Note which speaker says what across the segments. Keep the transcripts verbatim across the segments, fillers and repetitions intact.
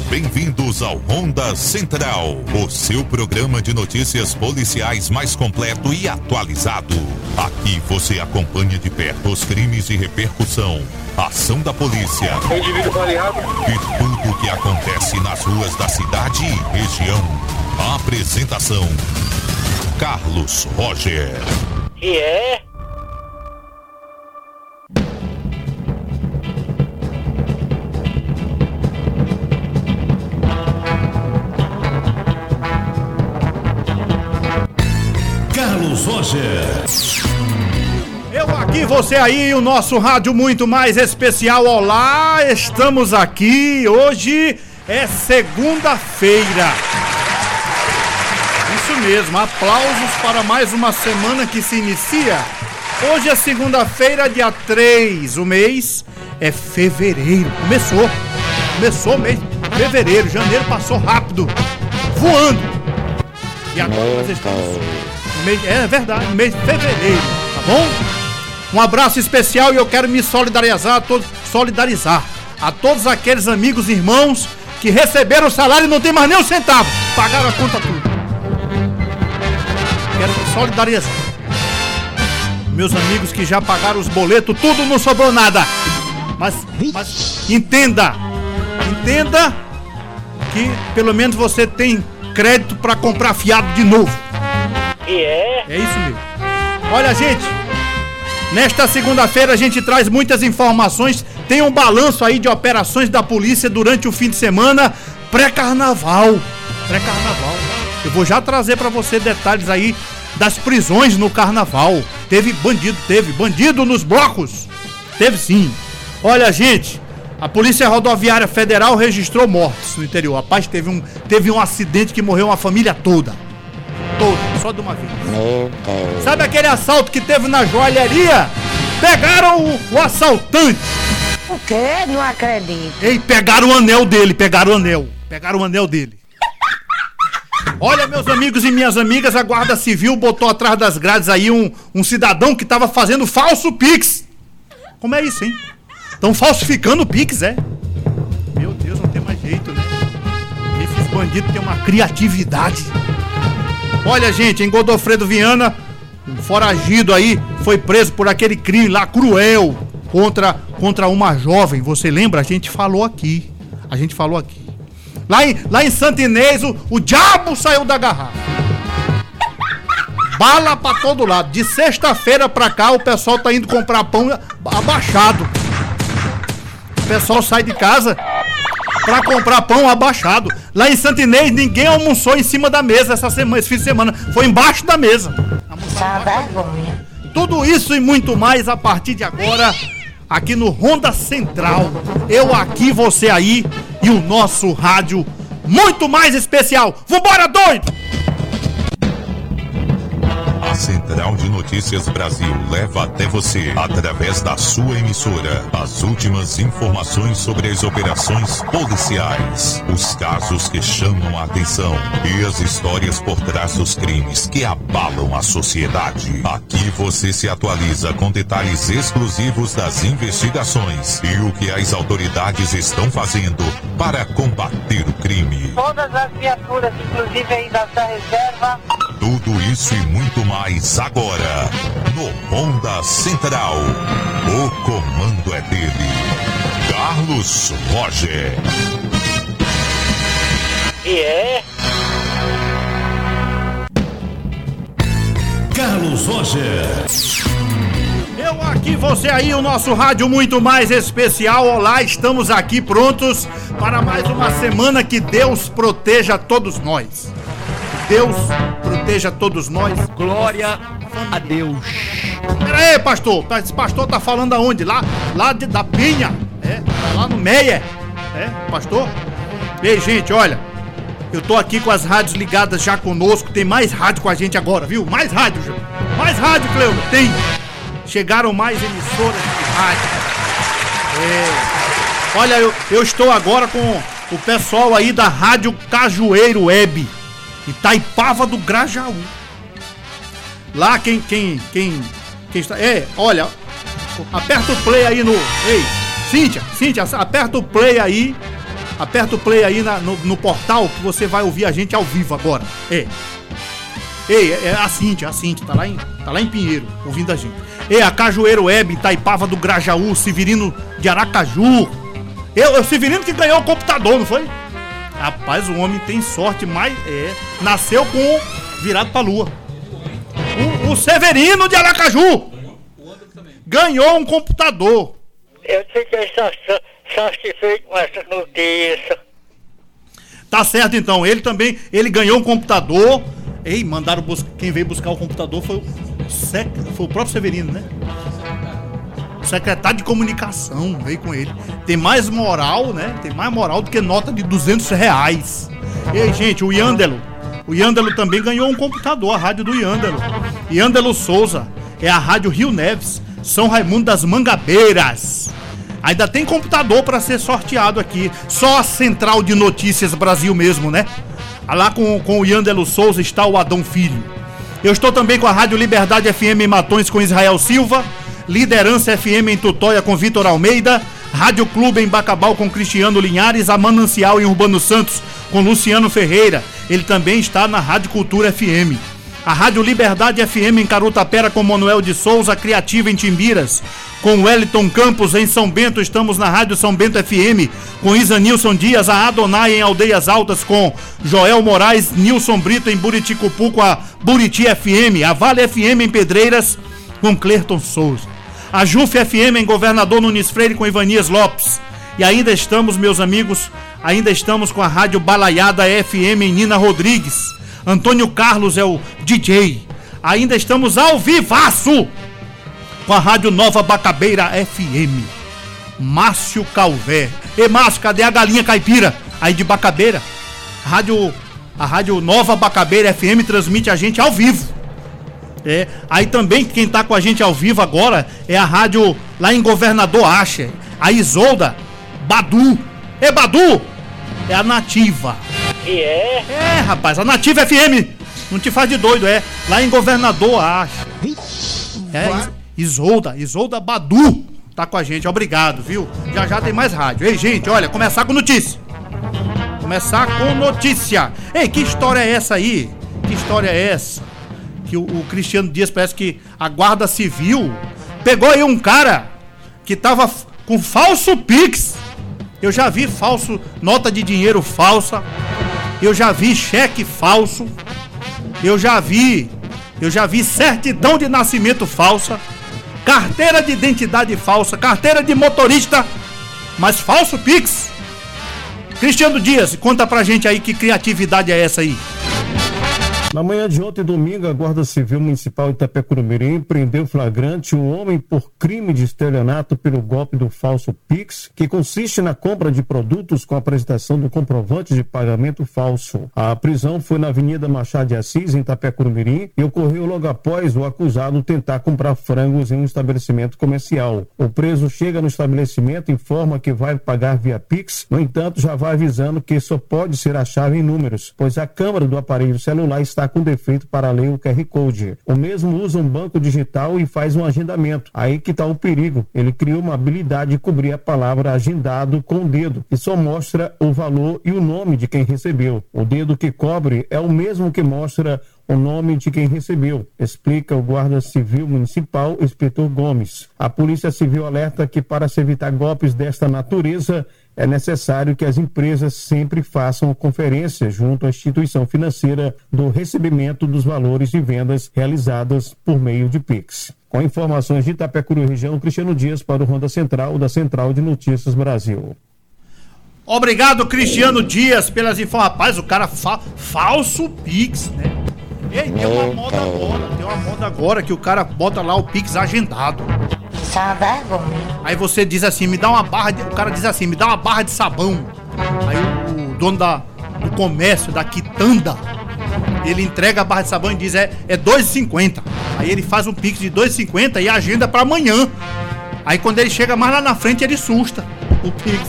Speaker 1: Bem-vindos ao Ronda Central, o seu programa de notícias policiais mais completo e atualizado. Aqui você acompanha de perto os crimes de repercussão, a ação da polícia e tudo o que acontece nas ruas da cidade e região. A apresentação: Carlos Roger.
Speaker 2: E é?
Speaker 3: Carlos Roger.
Speaker 4: Eu aqui, você aí, o nosso rádio muito mais especial. Olá, estamos aqui. Hoje é segunda-feira. Isso mesmo, aplausos para mais uma semana que se inicia. Hoje é segunda-feira, dia três. O mês é fevereiro. Começou. Começou o mês. Fevereiro, janeiro passou rápido, voando. E agora nós estamos... Mês, é verdade, no mês de fevereiro, tá bom? Um abraço especial e eu quero me solidarizar a todos, solidarizar a todos aqueles amigos e irmãos que receberam o salário e não tem mais nem um centavo, pagaram a conta tudo. Quero me solidarizar. Meus amigos que já pagaram os boletos, tudo, não sobrou nada. Mas, mas entenda, entenda que pelo menos você tem crédito para comprar fiado de novo.
Speaker 2: É?
Speaker 4: É isso mesmo. Olha, gente, nesta segunda-feira a gente traz muitas informações. Tem um balanço aí de operações da polícia durante o fim de semana pré-carnaval. Pré-carnaval. Eu vou já trazer pra você detalhes aí das prisões no carnaval. Teve bandido, teve bandido nos blocos. Teve sim. Olha, gente, a Polícia Rodoviária Federal registrou mortes no interior. Rapaz, teve um, teve um acidente que morreu uma família toda. Todo, só de uma vez.
Speaker 2: Meu Deus.
Speaker 4: Sabe aquele assalto que teve na joalheria? Pegaram o, o assaltante.
Speaker 5: O quê? Não acredito.
Speaker 4: Ei, pegaram o anel dele, pegaram o anel. Pegaram o anel dele. Olha, meus amigos e minhas amigas, a Guarda Civil botou atrás das grades aí um, um cidadão que tava fazendo falso Pix. Como é isso, hein? Estão falsificando o Pix, é? Meu Deus, não tem mais jeito, né? Esses bandidos têm uma criatividade. Olha, gente, em Godofredo Viana, um foragido aí foi preso por aquele crime lá cruel contra, contra uma jovem. Você lembra? A gente falou aqui. A gente falou aqui. Lá em, lá em Santa Inês, o, o diabo saiu da garrafa. Bala pra todo lado. De sexta-feira pra cá, o pessoal tá indo comprar pão abaixado. O pessoal sai de casa pra comprar pão abaixado. Lá em Santa Inês, ninguém almoçou em cima da mesa essa semana, esse fim de semana. Foi embaixo da mesa.
Speaker 5: Tá vergonha.
Speaker 4: Tudo isso e muito mais a partir de agora, aqui no Ronda Central. Eu aqui, você aí e o nosso rádio muito mais especial. Vambora, doido!
Speaker 1: A Central de Notícias Brasil leva até você, através da sua emissora, as últimas informações sobre as operações policiais, os casos que chamam a atenção e as histórias por trás dos crimes que abalam a sociedade. Aqui você se atualiza com detalhes exclusivos das investigações e o que as autoridades estão fazendo para combater o crime.
Speaker 6: Todas as viaturas, inclusive aí da, da reserva.
Speaker 1: Tudo isso e muito mais agora, no Ronda Central. O comando é dele, Carlos Roger.
Speaker 2: E é?
Speaker 3: Carlos Roger.
Speaker 4: Eu aqui, você aí, o nosso rádio muito mais especial. Olá, estamos aqui prontos para mais uma semana. Que Deus proteja todos nós. Deus proteja todos nós.
Speaker 7: Glória a Deus.
Speaker 4: Pera aí, pastor. Esse pastor tá falando aonde? Lá, lá de, da Pinha. É, lá no Meia. É, pastor? Ei, gente, olha. Eu tô aqui com as rádios ligadas já conosco. Tem mais rádio com a gente agora, viu? Mais rádio, já. Mais rádio, Cleusa. Tem. Chegaram mais emissoras de rádio. É. Olha, eu, eu estou agora com o pessoal aí da Rádio Cajueiro Web. Itaipava do Grajaú. Lá quem, quem, quem, quem está... É, olha, aperta o play aí no... Ei, Cíntia, Cíntia, aperta o play aí Aperta o play aí na, no, no portal que você vai ouvir a gente ao vivo agora. É. Ei, é a Cíntia, a Cíntia, tá lá em, tá lá em Pinheiro, ouvindo a gente. Ei, a Cajueiro Web, Itaipava do Grajaú, Severino de Aracaju. Eu, o Severino que ganhou o computador, não foi? Rapaz, o homem tem sorte, mas é, nasceu com virado pra lua. O, o Severino de Aracaju ganhou um computador.
Speaker 2: Eu fiquei satisfeito com essa notícia.
Speaker 4: Tá certo, então. Ele também, ele ganhou um computador. Ei, mandaram buscar. Quem veio buscar o computador foi o, sec, foi o próprio Severino, né? O secretário de comunicação veio com ele. Tem mais moral, né? Tem mais moral do que nota de duzentos reais. Ei, gente, o Yandelo. O Yandelo também ganhou um computador, a rádio do Yandelo. Yandelo Souza é a rádio Rio Neves, São Raimundo das Mangabeiras. Ainda tem computador para ser sorteado aqui. Só a Central de Notícias Brasil mesmo, né? Lá com, com o Yandelo Souza está o Adão Filho. Eu estou também com a Rádio Liberdade F M em Matões com Israel Silva, Liderança F M em Tutóia com Vitor Almeida, Rádio Clube em Bacabal com Cristiano Linhares, a Manancial em Urbano Santos com Luciano Ferreira. Ele também está na Rádio Cultura F M. A Rádio Liberdade F M em Carutapera com Manuel de Souza, Criativa em Timbiras com Wellington Campos. Em São Bento estamos na Rádio São Bento F M com Isanilson Dias, a Adonai em Aldeias Altas com Joel Moraes, Nilson Brito em Buriticupu com a Buriti F M, a Vale F M em Pedreiras com Clerton Souza, a Juf F M em Governador Nunes Freire com Ivanias Lopes. E ainda estamos, meus amigos, ainda estamos com a Rádio Balaiada F M em Nina Rodrigues. Antônio Carlos é o D J. Ainda estamos ao vivaço com a Rádio Nova Bacabeira F M. Márcio Calvé. E Márcio, cadê a galinha caipira? Aí de Bacabeira. Rádio, a Rádio Nova Bacabeira F M transmite a gente ao vivo. É, aí também quem tá com a gente ao vivo agora é a rádio lá em Governador Acha, a Isolda Badu. É Badu? É a Nativa.
Speaker 2: E é?
Speaker 4: É, rapaz, a Nativa F M. Não te faz de doido, é. Lá em Governador Acha. É, Isolda, Isolda Badu tá com a gente, obrigado, viu? Já já tem mais rádio. Ei, gente, olha, começar com notícia. Começar com notícia. Ei, que história é essa aí? Que história é essa? Que o, o Cristiano Dias parece que a Guarda Civil pegou aí um cara que tava f- com falso Pix. Eu já vi falso, nota de dinheiro falsa. Eu já vi cheque falso. Eu já vi, eu já vi certidão de nascimento falsa. Carteira de identidade falsa, carteira de motorista, mas falso Pix. Cristiano Dias, conta pra gente aí que criatividade é essa aí.
Speaker 8: Na manhã de ontem, domingo, a Guarda Civil Municipal de Itapecurimirim prendeu flagrante um homem por crime de estelionato pelo golpe do falso Pix, que consiste na compra de produtos com apresentação do comprovante de pagamento falso. A prisão foi na Avenida Machado de Assis, em Itapecurimirim, e ocorreu logo após o acusado tentar comprar frangos em um estabelecimento comercial. O preso chega no estabelecimento e informa que vai pagar via Pix, no entanto, já vai avisando que só pode ser a chave em números, pois a câmera do aparelho celular está com defeito para ler o Q R Code. O mesmo usa um banco digital e faz um agendamento. Aí que está o perigo. Ele criou uma habilidade de cobrir a palavra agendado com o dedo, e só mostra o valor e o nome de quem recebeu. O dedo que cobre é o mesmo que mostra o nome de quem recebeu, explica o Guarda Civil Municipal, Inspetor Gomes. A Polícia Civil alerta que para se evitar golpes desta natureza, é necessário que as empresas sempre façam conferência junto à instituição financeira do recebimento dos valores de vendas realizadas por meio de Pix. Com informações de Itapecuru Região, Cristiano Dias para o Ronda Central, da Central de Notícias Brasil.
Speaker 4: Obrigado, Cristiano Dias, pelas informações. Rapaz, o cara fa- falso Pix, né? Ei, tem uma moda agora, tem uma moda agora que o cara bota lá o Pix agendado.
Speaker 5: Isso é uma vergonha.
Speaker 4: Aí você diz assim, me dá uma barra de... O cara diz assim, me dá uma barra de sabão. Aí o, o dono da, do comércio, da quitanda, ele entrega a barra de sabão e diz, é, é dois reais e cinquenta. Aí ele faz um Pix de dois reais e cinquenta e agenda pra amanhã. Aí quando ele chega mais lá na frente, ele susta o Pix.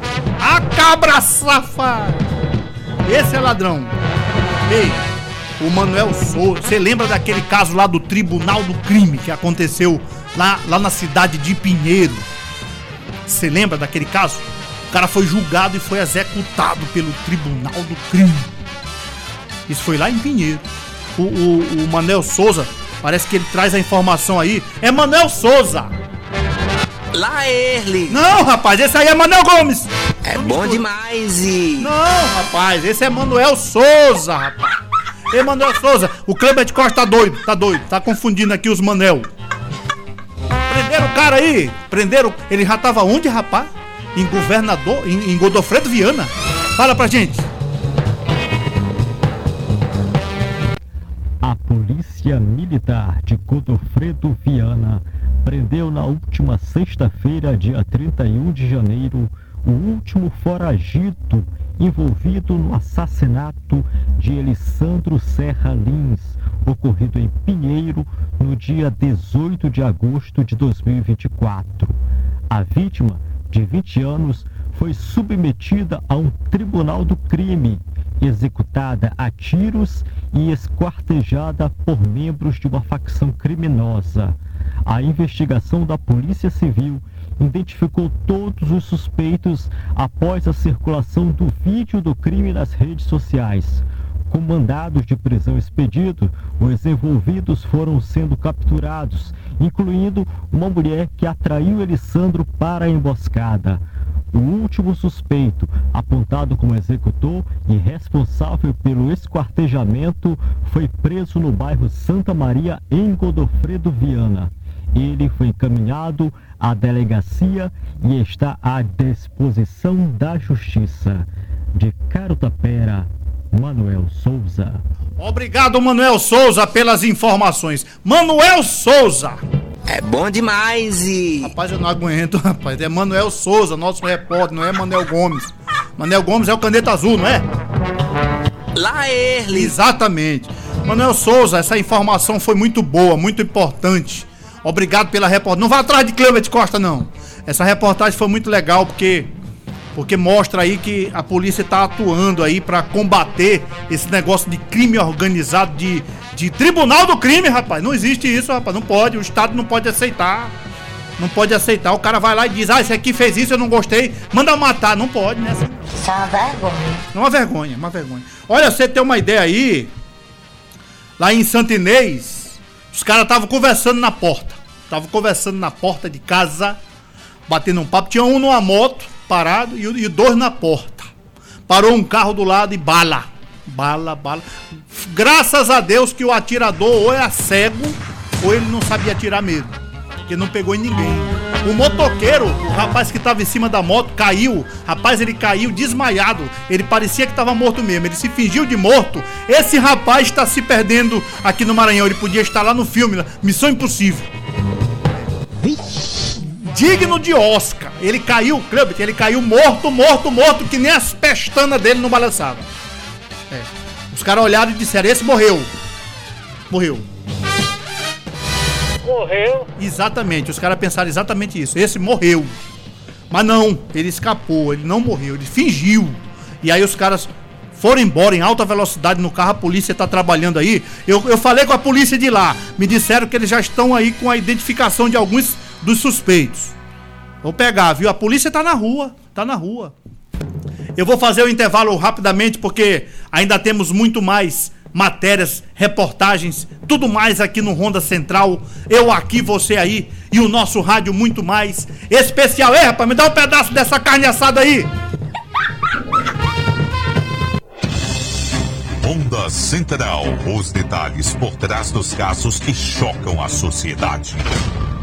Speaker 4: A cabra safada! Esse é ladrão. Ei, o Manuel Souza, você lembra daquele caso lá do Tribunal do Crime que aconteceu lá, lá na cidade de Pinheiro? Você lembra daquele caso? O cara foi julgado e foi executado pelo Tribunal do Crime. Isso foi lá em Pinheiro. O, o, o Manel Souza, parece que ele traz a informação aí. É Manel Souza!
Speaker 7: Lá ele!
Speaker 4: Não, rapaz, esse aí é Manel Gomes!
Speaker 7: É bom demais e...
Speaker 4: Não, rapaz, esse é Manuel Souza, rapaz! Ei, Manuel Souza, o Kleber de Costa tá doido, tá doido, tá confundindo aqui os Manel. Prenderam o cara aí, prenderam, ele já tava onde, rapaz? Em Governador, em, em Godofredo Viana? Fala pra gente.
Speaker 9: A Polícia Militar de Godofredo Viana prendeu na última sexta-feira, dia trinta e um de janeiro, o último foragido envolvido no assassinato de Elisandro Serra Lins, ocorrido em Pinheiro no dia dezoito de agosto de dois mil e vinte e quatro. A vítima, de vinte anos, foi submetida a um tribunal do crime, executada a tiros e esquartejada por membros de uma facção criminosa. A investigação da Polícia Civil identificou todos os suspeitos após a circulação do vídeo do crime nas redes sociais. Com mandados de prisão expedidos, os envolvidos foram sendo capturados, incluindo uma mulher que atraiu Elisandro para a emboscada. O último suspeito, apontado como executor e responsável pelo esquartejamento, foi preso no bairro Santa Maria, em Godofredo Viana. Ele foi encaminhado à delegacia e está à disposição da Justiça. De Carutapera, Manuel Souza.
Speaker 4: Obrigado, Manuel Souza, pelas informações. Manuel Souza!
Speaker 7: É bom demais e...
Speaker 4: Rapaz, eu não aguento, rapaz. É Manuel Souza, nosso repórter, não é Manel Gomes. Manel Gomes é o caneta azul, não é?
Speaker 7: Lá ele!
Speaker 4: Exatamente. Manuel Souza, essa informação foi muito boa, muito importante. Obrigado pela reportagem. Não vá atrás de Cleber de Costa, não. Essa reportagem foi muito legal, porque... Porque mostra aí que a polícia está atuando aí para combater esse negócio de crime organizado, de, de tribunal do crime, rapaz. Não existe isso, rapaz. Não pode. O Estado não pode aceitar. Não pode aceitar. O cara vai lá e diz, ah, esse aqui fez isso, eu não gostei. Manda matar. Não pode, né?
Speaker 5: Isso é uma vergonha.
Speaker 4: É uma vergonha, uma vergonha. Olha, você tem uma ideia aí. Lá em Santo Inês, os caras estavam conversando na porta. Estavam conversando na porta de casa, batendo um papo. Tinha um numa moto, parado, e, e dois na porta. Parou um carro do lado e bala. Bala, bala. Graças a Deus que o atirador ou é cego, ou ele não sabia atirar mesmo. Porque não pegou em ninguém. O motoqueiro, o rapaz que estava em cima da moto, caiu. Rapaz, ele caiu desmaiado. Ele parecia que estava morto mesmo. Ele se fingiu de morto. Esse rapaz está se perdendo aqui no Maranhão. Ele podia estar lá no filme, Missão Impossível. Digno de Oscar. Ele caiu, Clubber, ele caiu morto, morto, morto, que nem as pestanas dele não balançavam. É. Os caras olharam e disseram, esse morreu. Morreu.
Speaker 2: Morreu?
Speaker 4: Exatamente, os caras pensaram exatamente isso. Esse morreu. Mas não, ele escapou, ele não morreu, ele fingiu. E aí os caras foram embora em alta velocidade no carro, a polícia tá trabalhando aí. Eu, eu falei com a polícia de lá, me disseram que eles já estão aí com a identificação de alguns dos suspeitos. Vou pegar, viu? A polícia tá na rua, tá na rua. Eu vou fazer o intervalo rapidamente, porque ainda temos muito mais matérias, reportagens, tudo mais aqui no Ronda Central. Eu aqui, você aí, e o nosso rádio muito mais especial. Ei, rapaz, me dá um pedaço dessa carne assada aí.
Speaker 1: Ronda Central, os detalhes por trás dos casos que chocam a sociedade.